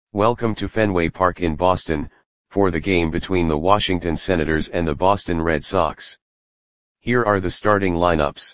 Welcome to Fenway Park in Boston, for the game between the Washington Senators and the Boston Red Sox. Here are the starting lineups.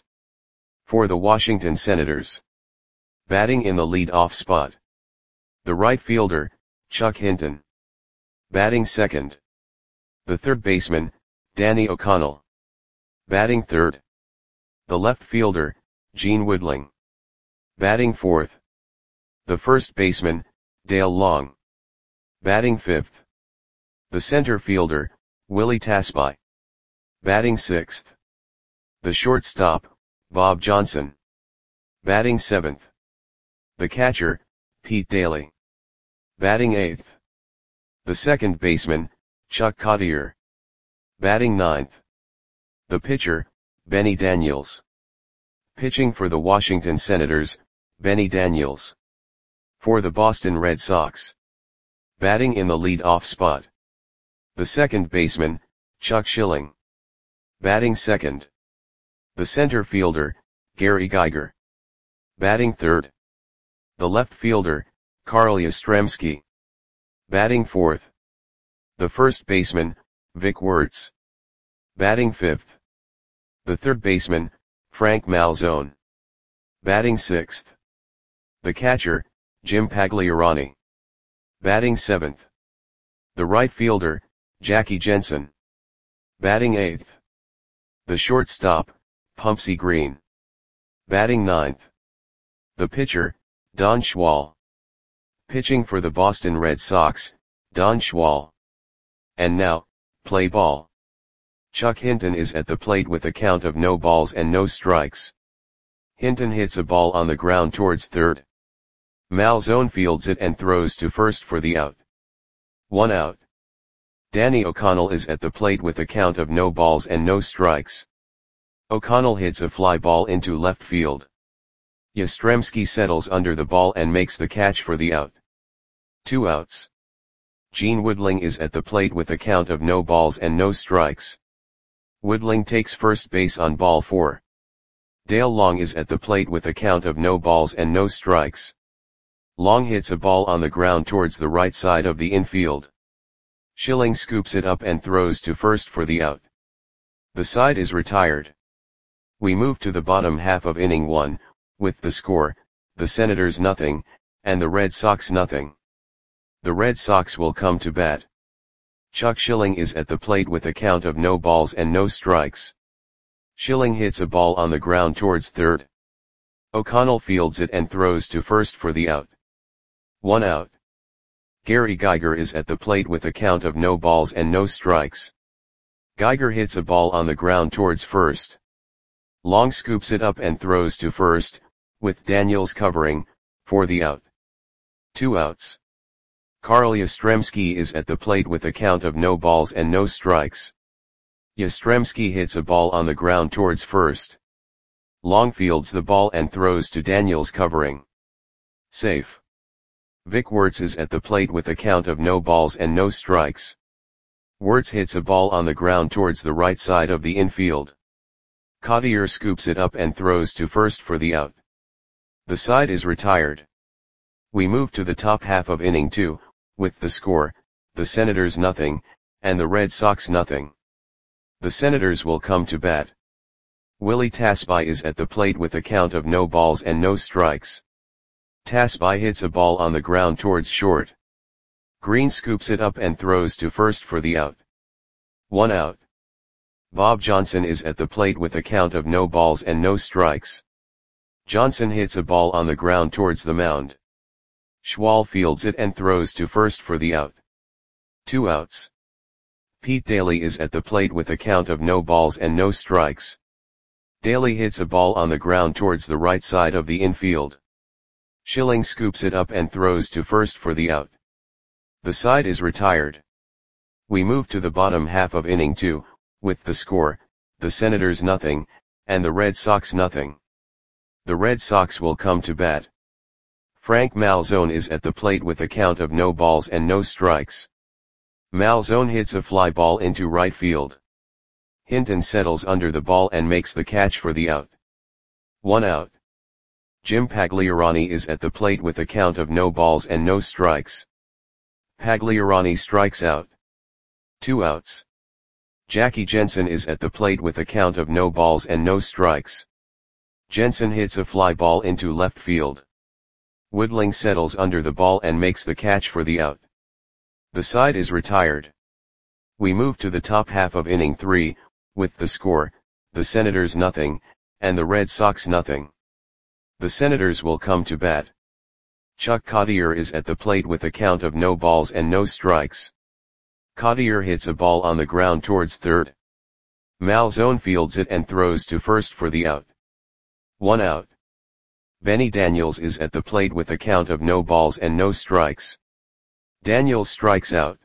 For the Washington Senators. Batting in the lead-off spot. The right fielder, Chuck Hinton. Batting second. The third baseman, Danny O'Connell. Batting third. The left fielder, Gene Woodling. Batting fourth. The first baseman, Dale Long. Batting fifth. The center fielder, Willie Tasby. Batting sixth. The shortstop, Bob Johnson. Batting seventh. The catcher, Pete Daly. Batting eighth. The second baseman, Chuck Cottier. Batting ninth. The pitcher, Benny Daniels. Pitching for the Washington Senators, Benny Daniels. For the Boston Red Sox. Batting in the lead-off spot. The second baseman, Chuck Schilling. Batting second. The center fielder, Gary Geiger. Batting third. The left fielder, Carl Yastrzemski. Batting fourth. The first baseman, Vic Wertz. Batting fifth. The third baseman, Frank Malzone. Batting sixth. The catcher, Jim Pagliarani. Batting seventh. The right fielder, Jackie Jensen. Batting eighth. The shortstop, Pumpsie Green. Batting ninth. The pitcher, Don Schwal. Pitching for the Boston Red Sox, Don Schwal. And now, play ball. Chuck Hinton is at the plate with a count of no balls and no strikes. Hinton hits a ball on the ground towards third. Malzone fields it and throws to first for the out. 1 out. Danny O'Connell is at the plate with a count of no balls and no strikes. O'Connell hits a fly ball into left field. Yastrzemski settles under the ball and makes the catch for the out. 2 outs. Gene Woodling is at the plate with a count of no balls and no strikes. Woodling takes first base on ball 4. Dale Long is at the plate with a count of no balls and no strikes. Long hits a ball on the ground towards the right side of the infield. Schilling scoops it up and throws to first for the out. The side is retired. We move to the bottom half of inning 1, with the score, the Senators 0, and the Red Sox 0. The Red Sox will come to bat. Chuck Schilling is at the plate with a count of no balls and no strikes. Schilling hits a ball on the ground towards third. O'Connell fields it and throws to first for the out. 1 out. Gary Geiger is at the plate with a count of no balls and no strikes. Geiger hits a ball on the ground towards first. Long scoops it up and throws to first, with Daniels covering, for the out. 2 outs. Carl Yastrzemski is at the plate with a count of no balls and no strikes. Yastrzemski hits a ball on the ground towards first. Long fields the ball and throws to Daniels covering. Safe. Vic Wertz is at the plate with a count of no balls and no strikes. Wertz hits a ball on the ground towards the right side of the infield. Cottier scoops it up and throws to first for the out. The side is retired. We move to the top half of inning 2, with the score, the Senators 0, and the Red Sox 0. The Senators will come to bat. Willie Tasby is at the plate with a count of no balls and no strikes. Tasby hits a ball on the ground towards short. Green scoops it up and throws to first for the out. 1 out. Bob Johnson is at the plate with a count of no balls and no strikes. Johnson hits a ball on the ground towards the mound. Schwal fields it and throws to first for the out. 2 outs. Pete Daly is at the plate with a count of no balls and no strikes. Daly hits a ball on the ground towards the right side of the infield. Schilling scoops it up and throws to first for the out. The side is retired. We move to the bottom half of inning 2, with the score, the Senators 0, and the Red Sox 0. The Red Sox will come to bat. Frank Malzone is at the plate with a count of no balls and no strikes. Malzone hits a fly ball into right field. Hinton settles under the ball and makes the catch for the out. 1 out. Jim Pagliarani is at the plate with a count of no balls and no strikes. Pagliarani strikes out. 2 outs. Jackie Jensen is at the plate with a count of no balls and no strikes. Jensen hits a fly ball into left field. Woodling settles under the ball and makes the catch for the out. The side is retired. We move to the top half of inning 3, with the score, the Senators nothing, and the Red Sox nothing. The Senators will come to bat. Chuck Cottier is at the plate with a count of no balls and no strikes. Cottier hits a ball on the ground towards third. Malzone fields it and throws to first for the out. 1 out. Benny Daniels is at the plate with a count of no balls and no strikes. Daniels strikes out.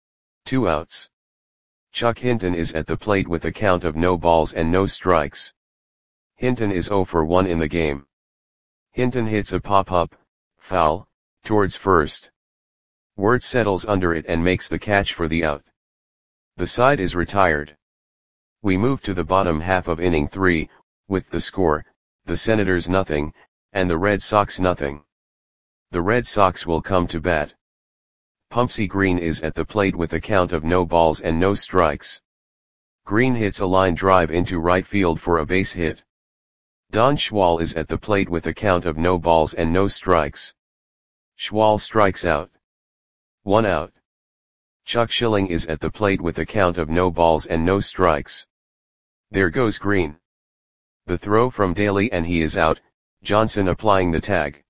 2 outs. Chuck Hinton is at the plate with a count of no balls and no strikes. Hinton is 0 for 1 in the game. Hinton hits a pop-up, foul, towards first. Wirtz settles under it and makes the catch for the out. The side is retired. We move to the bottom half of inning 3, with the score, the Senators nothing, and the Red Sox nothing. The Red Sox will come to bat. Pumpsy Green is at the plate with a count of no balls and no strikes. Green hits a line drive into right field for a base hit. Don Schwal is at the plate with a count of no balls and no strikes. Schwal strikes out. 1 out. Chuck Schilling is at the plate with a count of no balls and no strikes. There goes Green. The throw from Daly and he is out, Johnson applying the tag.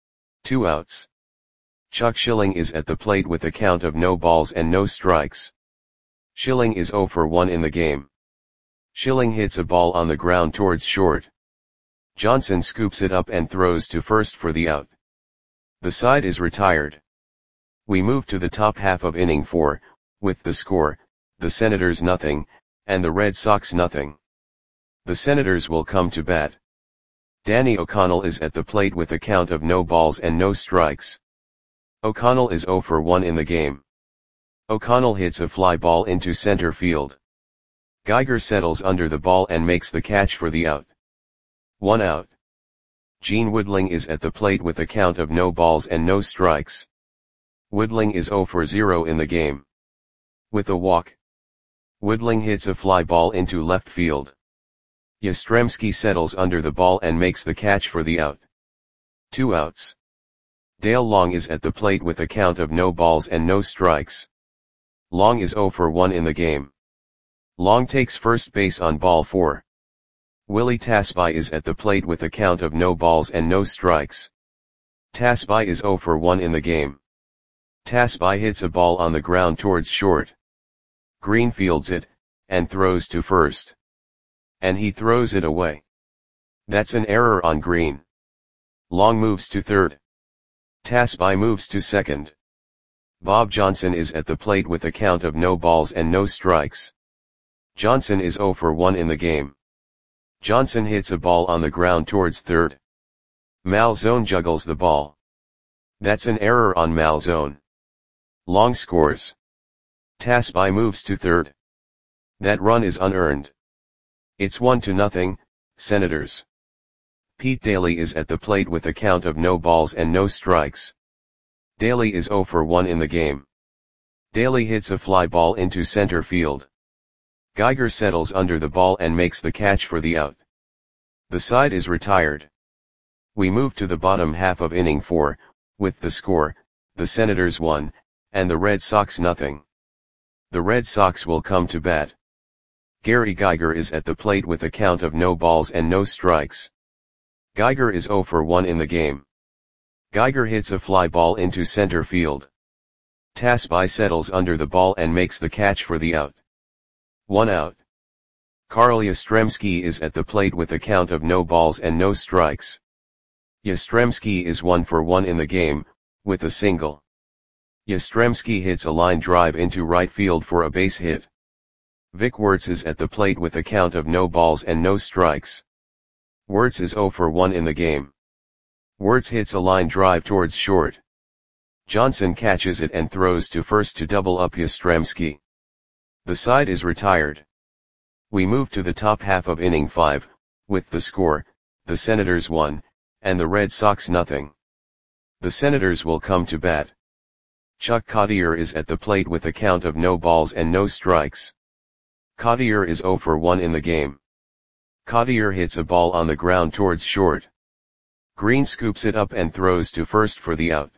2 outs. Chuck Schilling is at the plate with a count of no balls and no strikes. Schilling is 0 for 1 in the game. Schilling hits a ball on the ground towards short. Johnson scoops it up and throws to first for the out. The side is retired. We move to the top half of inning 4, with the score, the Senators nothing, and the Red Sox nothing. The Senators will come to bat. Danny O'Connell is at the plate with a count of no balls and no strikes. O'Connell is 0 for 1 in the game. O'Connell hits a fly ball into center field. Geiger settles under the ball and makes the catch for the out. 1 out. Gene Woodling is at the plate with a count of no balls and no strikes. Woodling is 0 for 0 in the game. With a walk. Woodling hits a fly ball into left field. Yastrzemski settles under the ball and makes the catch for the out. 2 outs. Dale Long is at the plate with a count of no balls and no strikes. Long is 0 for 1 in the game. Long takes first base on ball 4. Willie Tasby is at the plate with a count of no balls and no strikes. Tasby is 0 for 1 in the game. Tasby hits a ball on the ground towards short. Green fields it, and throws to first. And he throws it away. That's an error on Green. Long moves to third. Tasby moves to second. Bob Johnson is at the plate with a count of no balls and no strikes. Johnson is 0 for 1 in the game. Johnson hits a ball on the ground towards third. Malzone juggles the ball. That's an error on Malzone. Long scores. Tasby moves to third. That run is unearned. It's 1-0, Senators. Pete Daly is at the plate with a count of no balls and no strikes. Daly is 0 for 1 in the game. Daly hits a fly ball into center field. Geiger settles under the ball and makes the catch for the out. The side is retired. We move to the bottom half of inning 4, with the score, the Senators 1, and the Red Sox nothing. The Red Sox will come to bat. Gary Geiger is at the plate with a count of no balls and no strikes. Geiger is 0 for 1 in the game. Geiger hits a fly ball into center field. Tasby settles under the ball and makes the catch for the out. 1 out. Carl Yastrzemski is at the plate with a count of no balls and no strikes. Yastrzemski is 1 for 1 in the game, with a single. Yastrzemski hits a line drive into right field for a base hit. Vic Wirtz is at the plate with a count of no balls and no strikes. Wirtz is 0 for 1 in the game. Wirtz hits a line drive towards short. Johnson catches it and throws to first to double up Yastrzemski. The side is retired. We move to the top half of inning 5, with the score, the Senators 1, and the Red Sox nothing. The Senators will come to bat. Chuck Cottier is at the plate with a count of no balls and no strikes. Cottier is 0 for 1 in the game. Cottier hits a ball on the ground towards short. Green scoops it up and throws to first for the out.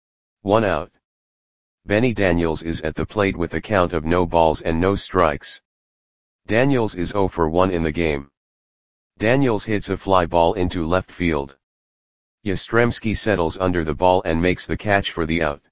1 out. Benny Daniels is at the plate with a count of no balls and no strikes. Daniels is 0 for 1 in the game. Daniels hits a fly ball into left field. Yastrzemski settles under the ball and makes the catch for the out.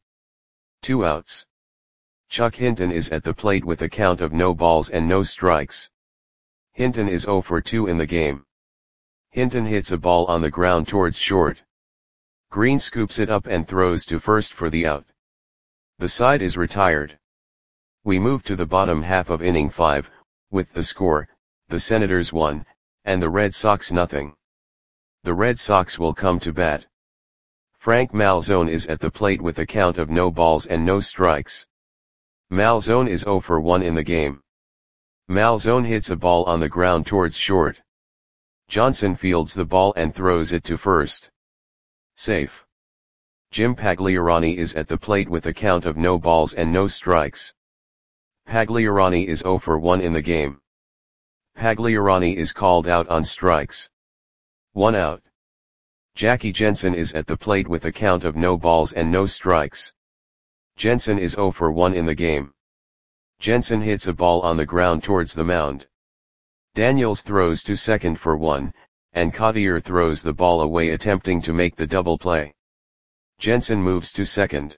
2 outs. Chuck Hinton is at the plate with a count of no balls and no strikes. Hinton is 0 for 2 in the game. Hinton hits a ball on the ground towards short. Green scoops it up and throws to first for the out. The side is retired. We move to the bottom half of inning 5, with the score, the Senators 1, and the Red Sox nothing. The Red Sox will come to bat. Frank Malzone is at the plate with a count of no balls and no strikes. Malzone is 0 for 1 in the game. Malzone hits a ball on the ground towards short. Johnson fields the ball and throws it to first. Safe. Jim Pagliarani is at the plate with a count of no balls and no strikes. Pagliarani is 0 for 1 in the game. Pagliarani is called out on strikes. 1 out. Jackie Jensen is at the plate with a count of no balls and no strikes. Jensen is 0 for 1 in the game. Jensen hits a ball on the ground towards the mound. Daniels throws to second for 1, and Cottier throws the ball away attempting to make the double play. Jensen moves to second.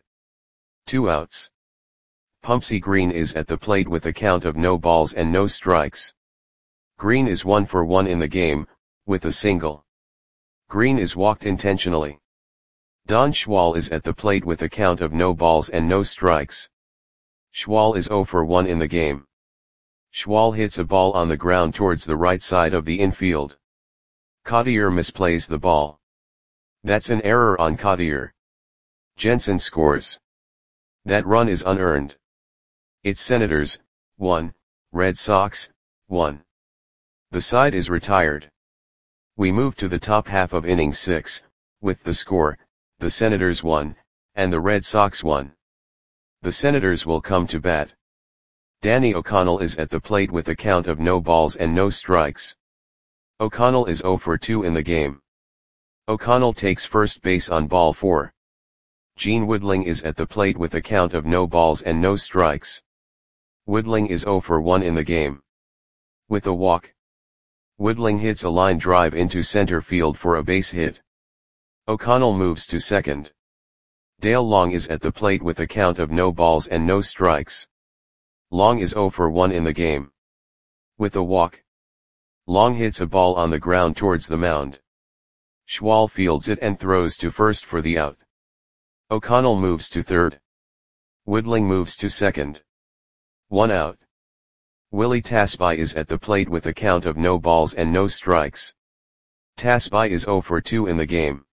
2 outs. Pumpsy Green is at the plate with a count of no balls and no strikes. Green is 1 for 1 in the game, with a single. Green is walked intentionally. Don Schwal is at the plate with a count of no balls and no strikes. Schwal is 0 for 1 in the game. Schwal hits a ball on the ground towards the right side of the infield. Cottier misplays the ball. That's an error on Cottier. Jensen scores. That run is unearned. It's Senators, 1, Red Sox, 1. The side is retired. We move to the top half of inning 6, with the score, the Senators 1, and the Red Sox 1. The Senators will come to bat. Danny O'Connell is at the plate with a count of no balls and no strikes. O'Connell is 0 for 2 in the game. O'Connell takes first base on ball 4. Gene Woodling is at the plate with a count of no balls and no strikes. Woodling is 0 for 1 in the game. With a walk, Woodling hits a line drive into center field for a base hit. O'Connell moves to second. Dale Long is at the plate with a count of no balls and no strikes. Long is 0 for 1 in the game. With a walk, Long hits a ball on the ground towards the mound. Schwal fields it and throws to first for the out. O'Connell moves to third. Woodling moves to second. 1 out. Willie Tasby is at the plate with a count of no balls and no strikes. Tasby is 0 for 2 in the game.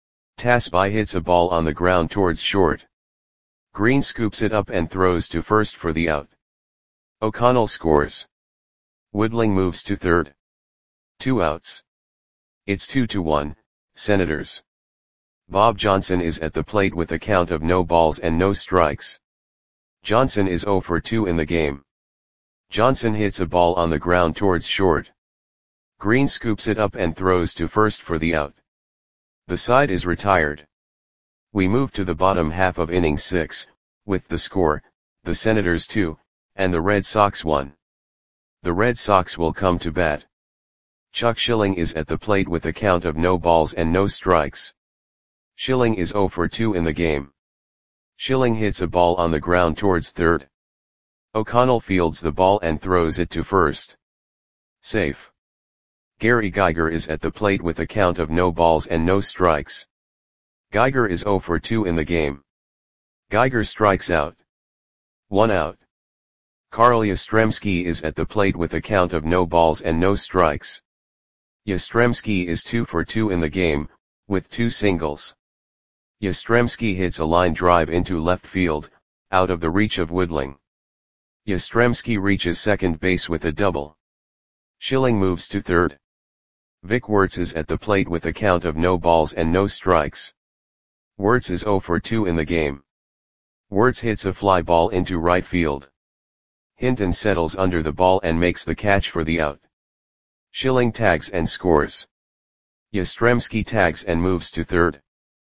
Tasby hits a ball on the ground towards short. Green scoops it up and throws to first for the out. O'Connell scores. Woodling moves to third. 2 outs. It's 2-1, Senators. Bob Johnson is at the plate with a count of no balls and no strikes. Johnson is 0 for 2 in the game. Johnson hits a ball on the ground towards short. Green scoops it up and throws to first for the out. The side is retired. We move to the bottom half of inning 6, with the score, the Senators 2, and the Red Sox 1. The Red Sox will come to bat. Chuck Schilling is at the plate with a count of no balls and no strikes. Schilling is 0 for 2 in the game. Schilling hits a ball on the ground towards third. O'Connell fields the ball and throws it to first. Safe. Gary Geiger is at the plate with a count of no balls and no strikes. Geiger is 0 for 2 in the game. Geiger strikes out. 1 out. Carl Yastrzemski is at the plate with a count of no balls and no strikes. Yastrzemski is 2 for 2 in the game, with 2 singles. Yastrzemski hits a line drive into left field, out of the reach of Woodling. Yastrzemski reaches second base with a double. Schilling moves to third. Vic Wertz is at the plate with a count of no balls and no strikes. Wertz is 0 for 2 in the game. Wertz hits a fly ball into right field. Hinton settles under the ball and makes the catch for the out. Schilling tags and scores. Yastrzemski tags and moves to third.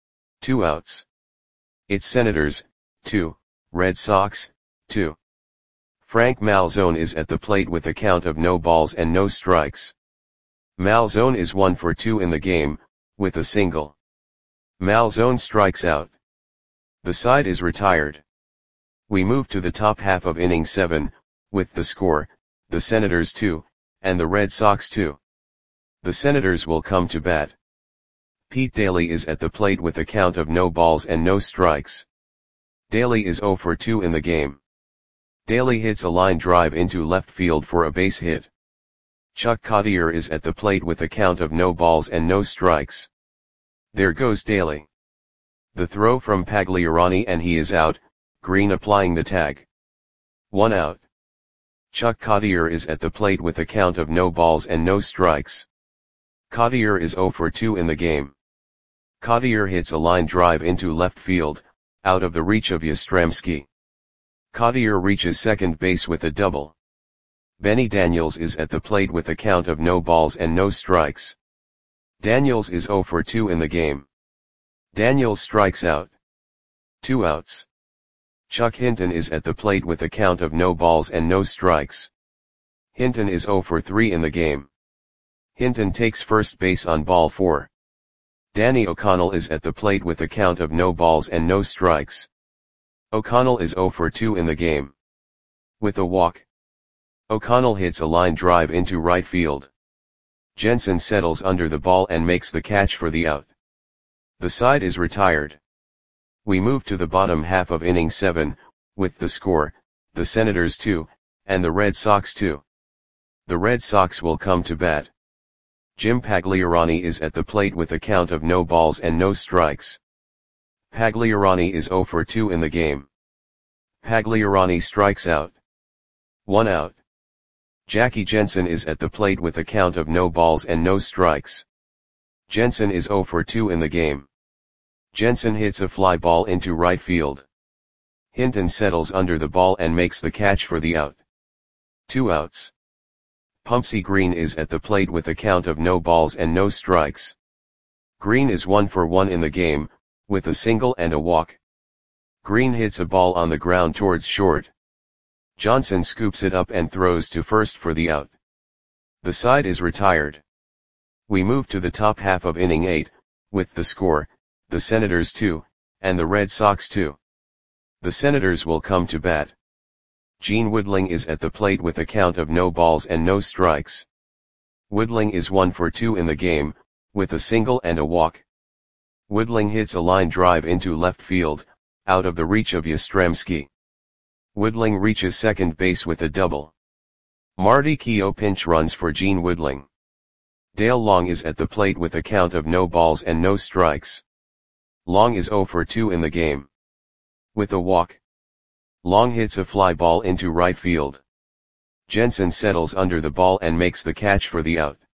2 outs. It's Senators, 2, Red Sox, 2. Frank Malzone is at the plate with a count of no balls and no strikes. Malzone is 1 for 2 in the game, with a single. Malzone strikes out. The side is retired. We move to the top half of inning 7, with the score, the Senators 2, and the Red Sox 2. The Senators will come to bat. Pete Daly is at the plate with a count of no balls and no strikes. Daly is 0 for 2 in the game. Daly hits a line drive into left field for a base hit. Chuck Cottier is at the plate with a count of no balls and no strikes. There goes Daly. The throw from Pagliarani and he is out, Green applying the tag. 1 out. Chuck Cottier is at the plate with a count of no balls and no strikes. Cottier is 0 for 2 in the game. Cottier hits a line drive into left field, out of the reach of Yastrzemski. Cottier reaches second base with a double. Benny Daniels is at the plate with a count of no balls and no strikes. Daniels is 0 for 2 in the game. Daniels strikes out. 2 outs. Chuck Hinton is at the plate with a count of no balls and no strikes. Hinton is 0 for 3 in the game. Hinton takes first base on ball 4. Danny O'Connell is at the plate with a count of no balls and no strikes. O'Connell is 0 for 2 in the game. With a walk. O'Connell hits a line drive into right field. Jensen settles under the ball and makes the catch for the out. The side is retired. We move to the bottom half of inning 7, with the score, the Senators 2, and the Red Sox 2. The Red Sox will come to bat. Jim Pagliarani is at the plate with a count of no balls and no strikes. Pagliarani is 0 for 2 in the game. Pagliarani strikes out. 1 out. Jackie Jensen is at the plate with a count of no balls and no strikes. Jensen is 0 for 2 in the game. Jensen hits a fly ball into right field. Hinton settles under the ball and makes the catch for the out. 2 outs. Pumpsie Green is at the plate with a count of no balls and no strikes. Green is 1 for 1 in the game, with a single and a walk. Green hits a ball on the ground towards short. Johnson scoops it up and throws to first for the out. The side is retired. We move to the top half of inning 8, with the score, the Senators 2, and the Red Sox 2. The Senators will come to bat. Gene Woodling is at the plate with a count of no balls and no strikes. Woodling is 1 for 2 in the game, with a single and a walk. Woodling hits a line drive into left field, out of the reach of Yastrzemski. Woodling reaches second base with a double. Marty Keough pinch runs for Gene Woodling. Dale Long is at the plate with a count of no balls and no strikes. Long is 0 for 2 in the game. With a walk. Long hits a fly ball into right field. Jensen settles under the ball and makes the catch for the out.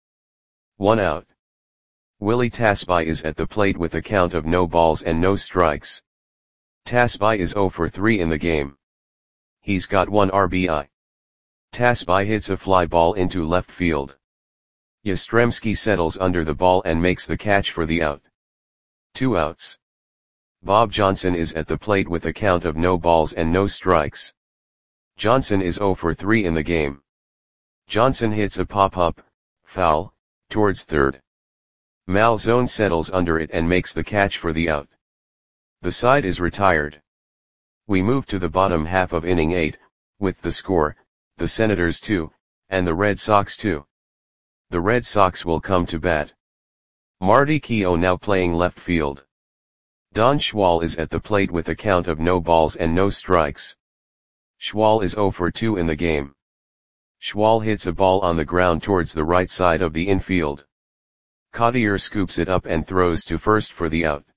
1 out. Willie Tasby is at the plate with a count of no balls and no strikes. Tasby is 0 for 3 in the game. He's got 1 RBI. Tasby hits a fly ball into left field. Yastrzemski settles under the ball and makes the catch for the out. 2 outs. Bob Johnson is at the plate with a count of no balls and no strikes. Johnson is 0 for 3 in the game. Johnson hits a pop-up, foul, towards third. Malzone settles under it and makes the catch for the out. The side is retired. We move to the bottom half of inning 8, with the score, the Senators 2, and the Red Sox 2. The Red Sox will come to bat. Marty Keough now playing left field. Don Schwal is at the plate with a count of no balls and no strikes. Schwal is 0 for 2 in the game. Schwal hits a ball on the ground towards the right side of the infield. Cottier scoops it up and throws to first for the out.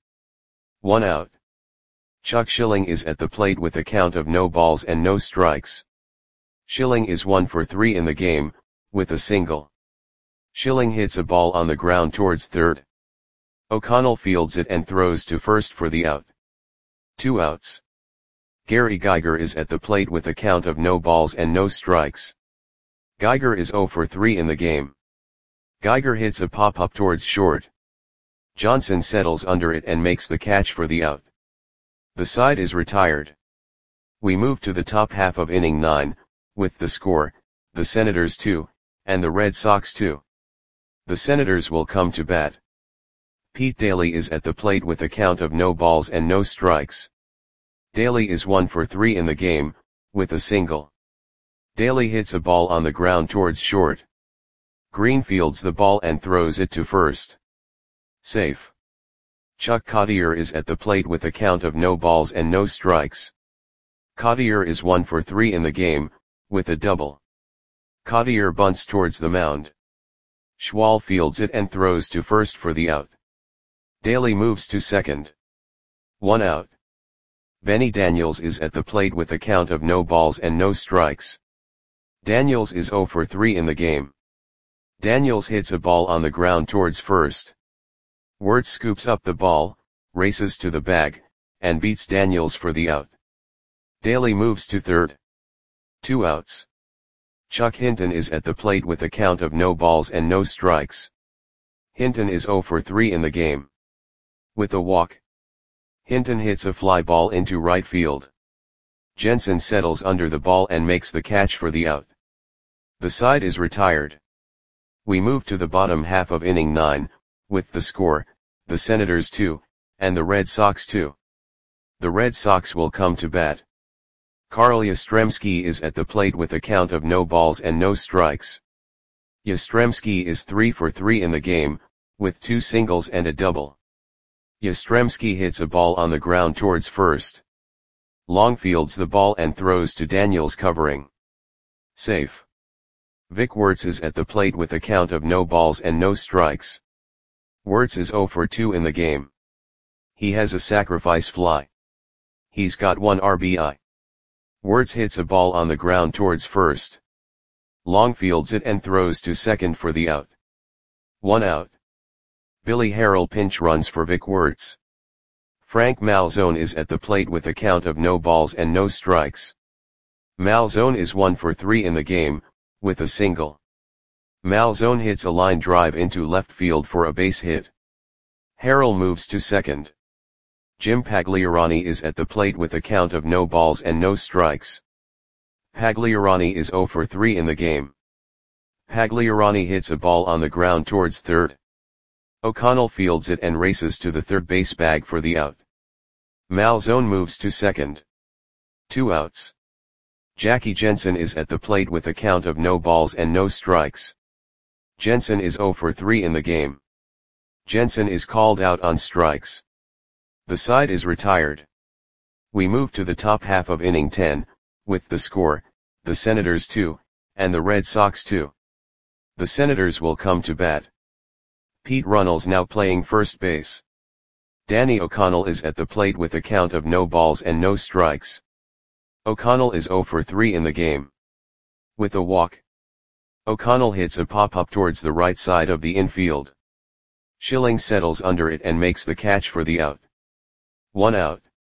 1 out. Chuck Schilling is at the plate with a count of no balls and no strikes. Schilling is 1 for 3 in the game, with a single. Schilling hits a ball on the ground towards third. O'Connell fields it and throws to first for the out. 2 outs. Gary Geiger is at the plate with a count of no balls and no strikes. Geiger is 0 for 3 in the game. Geiger hits a pop-up towards short. Johnson settles under it and makes the catch for the out. The side is retired. We move to the top half of inning 9, with the score, the Senators 2, and the Red Sox 2. The Senators will come to bat. Pete Daly is at the plate with a count of no balls and no strikes. Daly is 1 for 3 in the game, with a single. Daly hits a ball on the ground towards short. Green fields the ball and throws it to first. Safe. Chuck Cottier is at the plate with a count of no balls and no strikes. Cottier is 1 for 3 in the game, with a double. Cottier bunts towards the mound. Schwal fields it and throws to first for the out. Daly moves to second. 1 out. Benny Daniels is at the plate with a count of no balls and no strikes. Daniels is 0 for 3 in the game. Daniels hits a ball on the ground towards first. Wirtz scoops up the ball, races to the bag, and beats Daniels for the out. Daly moves to third. 2 outs. Chuck Hinton is at the plate with a count of no balls and no strikes. Hinton is 0 for 3 in the game. With a walk, Hinton hits a fly ball into right field. Jensen settles under the ball and makes the catch for the out. The side is retired. We move to the bottom half of inning 9, with the score, the Senators 2, and the Red Sox 2. The Red Sox will come to bat. Carl Yastrzemski is at the plate with a count of no balls and no strikes. Yastrzemski is 3 for 3 in the game, with 2 singles and a double. Yastrzemski hits a ball on the ground towards first. Long fields the ball and throws to Daniels covering. Safe. Vic Wirtz is at the plate with a count of no balls and no strikes. Wirtz is 0 for 2 in the game. He has a sacrifice fly. He's got 1 RBI. Wirtz hits a ball on the ground towards first. Long fields it and throws to second for the out. 1 out. Billy Harrell pinch runs for Vic Wirtz. Frank Malzone is at the plate with a count of no balls and no strikes. Malzone is 1 for 3 in the game, with a single. Malzone hits a line drive into left field for a base hit. Harrell moves to second. Jim Pagliarani is at the plate with a count of no balls and no strikes. Pagliarani is 0 for 3 in the game. Pagliarani hits a ball on the ground towards third. O'Connell fields it and races to the third base bag for the out. Malzone moves to second. 2 outs. Jackie Jensen is at the plate with a count of no balls and no strikes. Jensen is 0 for 3 in the game. Jensen is called out on strikes. The side is retired. We move to the top half of inning 10, with the score, the Senators 2, and the Red Sox 2. The Senators will come to bat. Pete Runnels now playing first base. Danny O'Connell is at the plate with a count of no balls and no strikes. O'Connell is 0 for 3 in the game. With a walk, O'Connell hits a pop-up towards the right side of the infield. Schilling settles under it and makes the catch for the out. 1 out.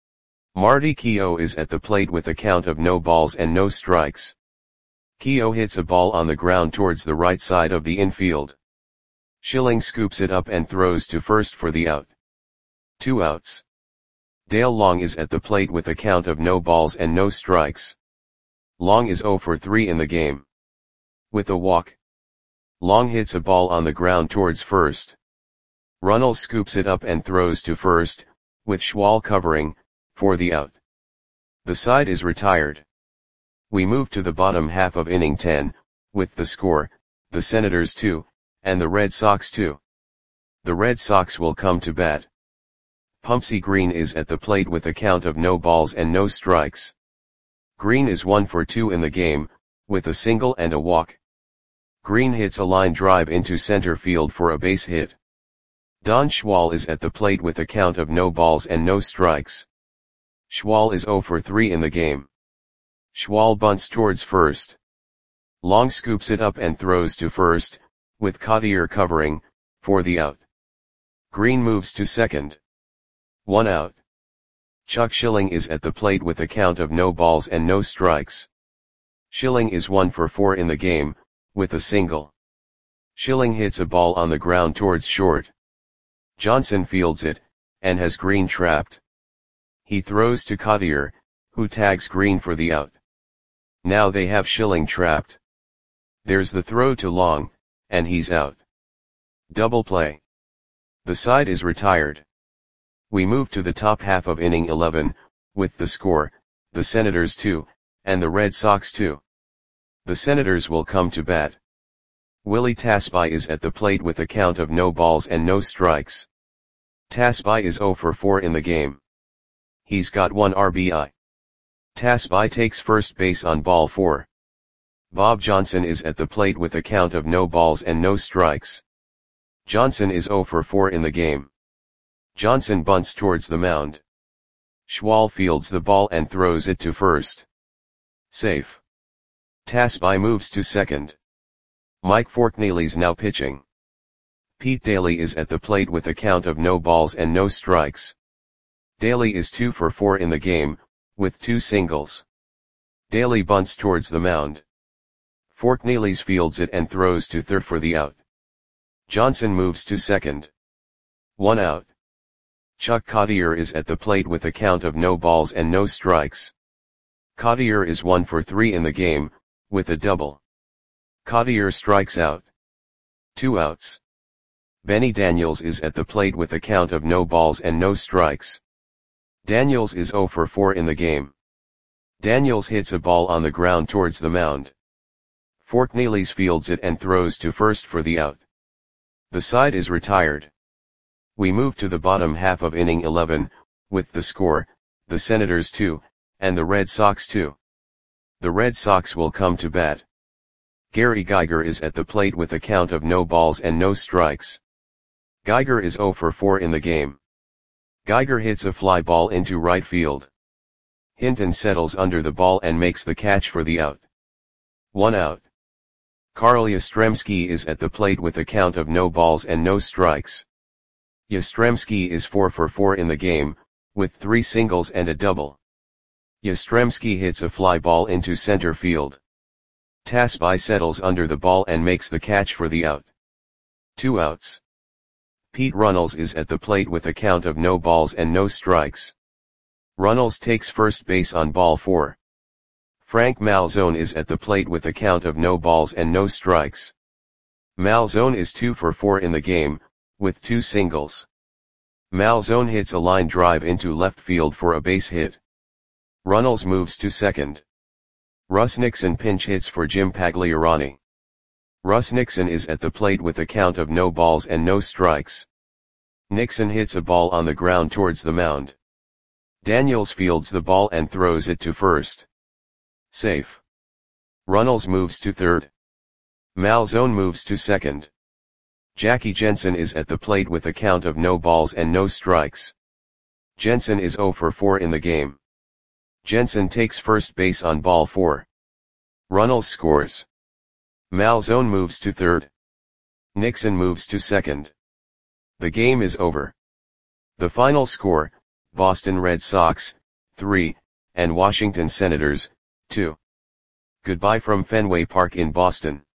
Marty Keough is at the plate with a count of no balls and no strikes. Keough hits a ball on the ground towards the right side of the infield. Schilling scoops it up and throws to first for the out. 2 outs. Dale Long is at the plate with a count of no balls and no strikes. Long is 0 for 3 in the game. With a walk, Long hits a ball on the ground towards first. Runnels scoops it up and throws to first, with Schwal covering, for the out. The side is retired. We move to the bottom half of inning 10, with the score, the Senators 2, and the Red Sox 2. The Red Sox will come to bat. Pumpsie Green is at the plate with a count of no balls and no strikes. Green is 1 for 2 in the game, with a single and a walk. Green hits a line drive into center field for a base hit. Don Schwal is at the plate with a count of no balls and no strikes. Schwal is 0 for 3 in the game. Schwal bunts towards first. Long scoops it up and throws to first, with Cottier covering, for the out. Green moves to second. 1 out. Chuck Schilling is at the plate with a count of no balls and no strikes. Schilling is 1 for 4 in the game, with a single. Schilling hits a ball on the ground towards short. Johnson fields it, and has Green trapped. He throws to Cottier, who tags Green for the out. Now they have Schilling trapped. There's the throw to Long, and he's out. Double play. The side is retired. We move to the top half of inning 11, with the score, the Senators 2, and the Red Sox 2. The Senators will come to bat. Willie Tasby is at the plate with a count of no balls and no strikes. Tasby is 0 for 4 in the game. He's got 1 RBI. Tasby takes first base on ball 4. Bob Johnson is at the plate with a count of no balls and no strikes. Johnson is 0 for 4 in the game. Johnson bunts towards the mound. Schwal fields the ball and throws it to first. Safe. Tasby moves to second. Mike Forkneely's now pitching. Pete Daly is at the plate with a count of no balls and no strikes. Daly is 2 for 4 in the game, with 2 singles. Daly bunts towards the mound. Forkneely's fields it and throws to third for the out. Johnson moves to second. 1 out. Chuck Cottier is at the plate with a count of no balls and no strikes. Cottier is 1 for 3 in the game, with a double. Cottier strikes out. 2 outs. Benny Daniels is at the plate with a count of no balls and no strikes. Daniels is 0 for 4 in the game. Daniels hits a ball on the ground towards the mound. Forkneely's fields it and throws to first for the out. The side is retired. We move to the bottom half of inning 11, with the score, the Senators 2, and the Red Sox 2. The Red Sox will come to bat. Gary Geiger is at the plate with a count of no balls and no strikes. Geiger is 0 for 4 in the game. Geiger hits a fly ball into right field. Hinton settles under the ball and makes the catch for the out. 1 out. Carl Yastrzemski is at the plate with a count of no balls and no strikes. Yastrzemski is 4 for 4 in the game, with 3 singles and a double. Yastrzemski hits a fly ball into center field. Tasby settles under the ball and makes the catch for the out. 2 outs. Pete Runnels is at the plate with a count of no balls and no strikes. Runnels takes first base on ball 4. Frank Malzone is at the plate with a count of no balls and no strikes. Malzone is 2 for 4 in the game, with 2 singles. Malzone hits a line drive into left field for a base hit. Runnels moves to second. Russ Nixon pinch hits for Jim Pagliarani. Russ Nixon is at the plate with a count of no balls and no strikes. Nixon hits a ball on the ground towards the mound. Daniels fields the ball and throws it to first. Safe. Runnels moves to third. Malzone moves to second. Jackie Jensen is at the plate with a count of no balls and no strikes. Jensen is 0 for 4 in the game. Jensen takes first base on ball 4. Runnels scores. Malzone moves to third. Nixon moves to second. The game is over. The final score, Boston Red Sox, 3, and Washington Senators, 2. Goodbye from Fenway Park in Boston.